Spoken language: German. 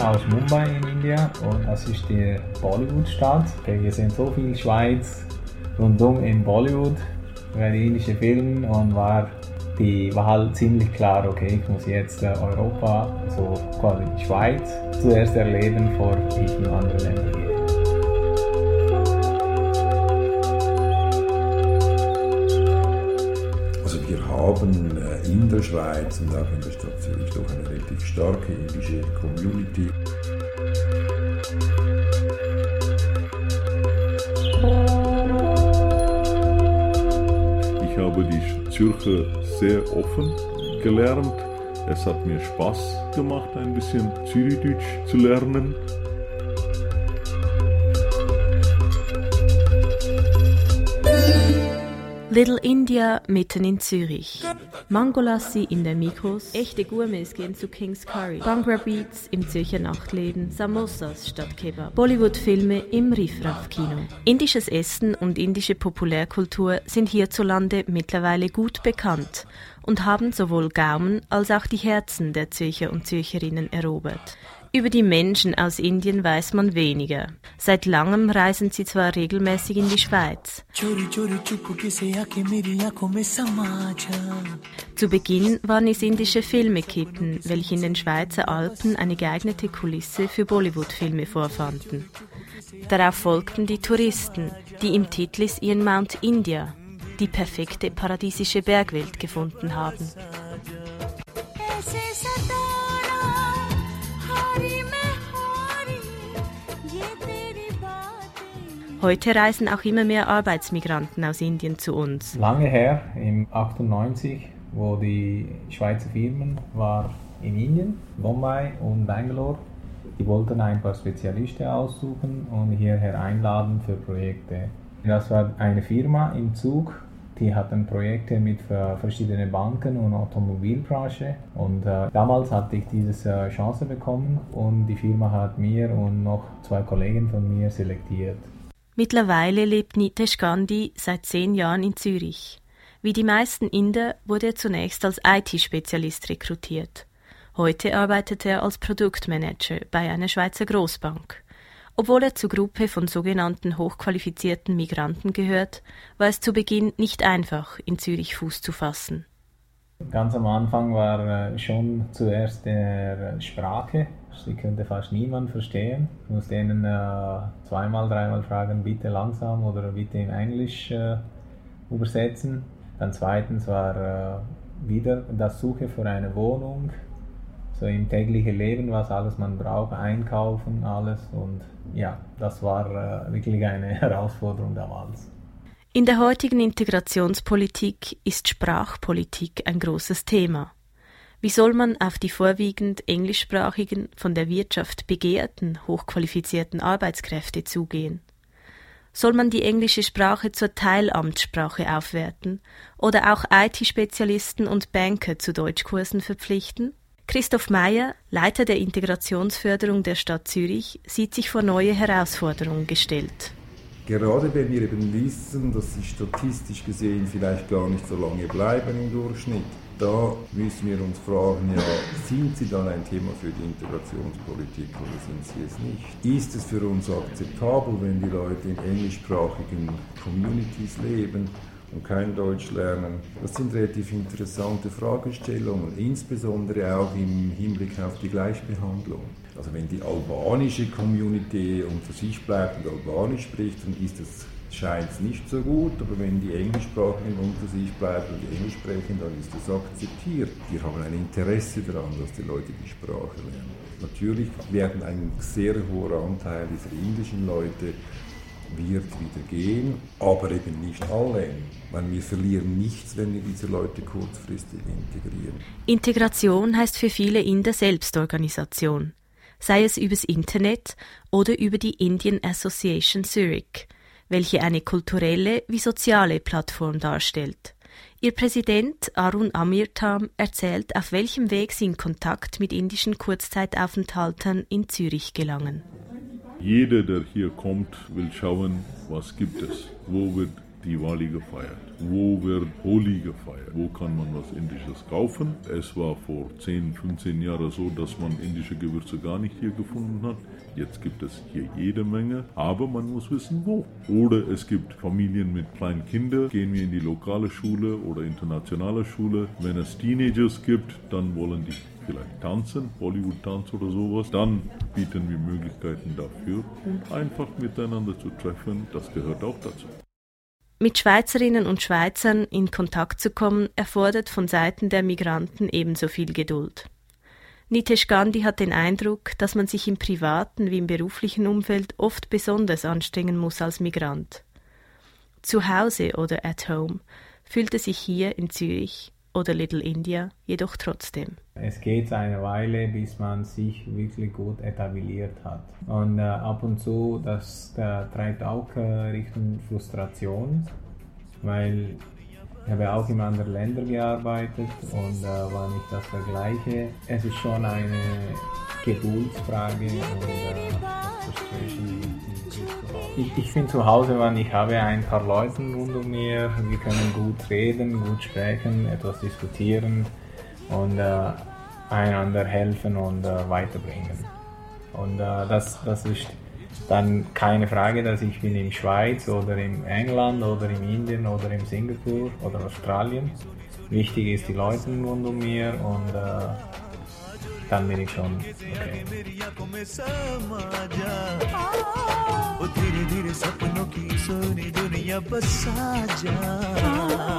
aus Mumbai in India und das ist die Bollywood-Stadt. Okay, wir sehen so viel Schweiz rundum in Bollywood, bei den indischen Filmen und war halt ziemlich klar, okay, ich muss jetzt Europa, so quasi die Schweiz, zuerst erleben, bevor ich in andere Länder gehe. Wir haben in der Schweiz und auch in der Stadt Zürich doch eine relativ starke indische Community. Ich habe die Zürcher sehr offen gelernt. Es hat mir Spaß gemacht, ein bisschen Zürichdeutsch zu lernen. Little India mitten in Zürich. Mangolassi in der Migros, echte Gourmets gehen zu King's Curry, Bhangra Beats im Zürcher Nachtleben, Samosas statt Kebab, Bollywood-Filme im Riff-Raff-Kino. Indisches Essen und indische Populärkultur sind hierzulande mittlerweile gut bekannt und haben sowohl Gaumen als auch die Herzen der Zürcher und Zürcherinnen erobert. Über die Menschen aus Indien weiß man weniger. Seit langem reisen sie zwar regelmäßig in die Schweiz. Zu Beginn waren es indische Filmekippen, welche in den Schweizer Alpen eine geeignete Kulisse für Bollywood-Filme vorfanden. Darauf folgten die Touristen, die im Titlis ihren Mount India, die perfekte paradiesische Bergwelt, gefunden haben. Heute reisen auch immer mehr Arbeitsmigranten aus Indien zu uns. Lange her, im 98, wo die Schweizer Firmen waren in Indien, Bombay und Bangalore. Die wollten ein paar Spezialisten aussuchen und hierher einladen für Projekte. Das war eine Firma im Zug, die hatten Projekte mit verschiedenen Banken und Automobilbranche. Und damals hatte ich diese Chance bekommen und die Firma hat mir und noch 2 Kollegen von mir selektiert. Mittlerweile lebt Nitesh Gandhi seit 10 Jahren in Zürich. Wie die meisten Inder wurde er zunächst als IT-Spezialist rekrutiert. Heute arbeitet er als Produktmanager bei einer Schweizer Grossbank. Obwohl er zur Gruppe von sogenannten hochqualifizierten Migranten gehört, war es zu Beginn nicht einfach, in Zürich Fuß zu fassen. Ganz am Anfang war schon zuerst der Sprache. Sie könnte fast niemand verstehen. Ich musste ihnen 2-mal, 3-mal fragen, bitte langsam oder bitte in Englisch übersetzen. Dann zweitens war wieder das Suche für eine Wohnung, so im täglichen Leben, was alles man braucht, einkaufen, alles. Und ja, das war wirklich eine Herausforderung damals. In der heutigen Integrationspolitik ist Sprachpolitik ein großes Thema. Wie soll man auf die vorwiegend englischsprachigen, von der Wirtschaft begehrten, hochqualifizierten Arbeitskräfte zugehen? Soll man die englische Sprache zur Teilamtssprache aufwerten oder auch IT-Spezialisten und Banker zu Deutschkursen verpflichten? Christoph Meyer, Leiter der Integrationsförderung der Stadt Zürich, sieht sich vor neue Herausforderungen gestellt. Gerade wenn wir eben wissen, dass sie statistisch gesehen vielleicht gar nicht so lange bleiben im Durchschnitt, da müssen wir uns fragen, ja, sind sie dann ein Thema für die Integrationspolitik oder sind sie es nicht? Ist es für uns akzeptabel, wenn die Leute in englischsprachigen Communities leben und kein Deutsch lernen? Das sind relativ interessante Fragestellungen, insbesondere auch im Hinblick auf die Gleichbehandlung. Also wenn die albanische Community unter sich bleibt und Albanisch spricht, dann scheint es nicht so gut, aber wenn die Englischsprachigen unter sich bleiben und die Englisch sprechen, dann ist das akzeptiert. Wir haben ein Interesse daran, dass die Leute die Sprache lernen. Natürlich werden ein sehr hoher Anteil dieser indischen Leute wird wieder gehen, aber eben nicht alle. Weil wir verlieren nichts, wenn wir diese Leute kurzfristig integrieren. Integration heißt für viele Inder Selbstorganisation, sei es übers Internet oder über die Indian Association Zurich, welche eine kulturelle wie soziale Plattform darstellt. Ihr Präsident Arun Amirtam erzählt, auf welchem Weg sie in Kontakt mit indischen Kurzzeitaufenthaltern in Zürich gelangen. Jeder, der hier kommt, will schauen, was gibt es, wo wird Diwali gefeiert? Wo wird Holi gefeiert? Wo kann man was Indisches kaufen? Es war vor 10, 15 Jahren so, dass man indische Gewürze gar nicht hier gefunden hat. Jetzt gibt es hier jede Menge, aber man muss wissen, wo. Oder es gibt Familien mit kleinen Kindern, gehen wir in die lokale Schule oder internationale Schule. Wenn es Teenagers gibt, dann wollen die vielleicht tanzen, Bollywood-Tanz oder sowas. Dann bieten wir Möglichkeiten dafür und einfach miteinander zu treffen, das gehört auch dazu. Mit Schweizerinnen und Schweizern in Kontakt zu kommen, erfordert von Seiten der Migranten ebenso viel Geduld. Nitesh Gandhi hat den Eindruck, dass man sich im privaten wie im beruflichen Umfeld oft besonders anstrengen muss als Migrant. Zu Hause oder at home fühlt es sich hier in Zürich oder Little India jedoch trotzdem. Es geht eine Weile, bis man sich wirklich gut etabliert hat. Und ab und zu, das treibt auch Richtung Frustration, weil ich habe auch in anderen Ländern gearbeitet und war nicht das Gleiche. Es ist schon eine Geduldsfrage und ich bin zu Hause, wenn ich habe ein paar Leute rund um mir. Wir können gut reden, gut sprechen, etwas diskutieren und einander helfen und weiterbringen. Und das ist dann keine Frage, dass ich bin in Schweiz oder in England oder in Indien oder in Singapur oder Australien. Wichtig ist die Leute rund um mir und dann bin ich schon okay.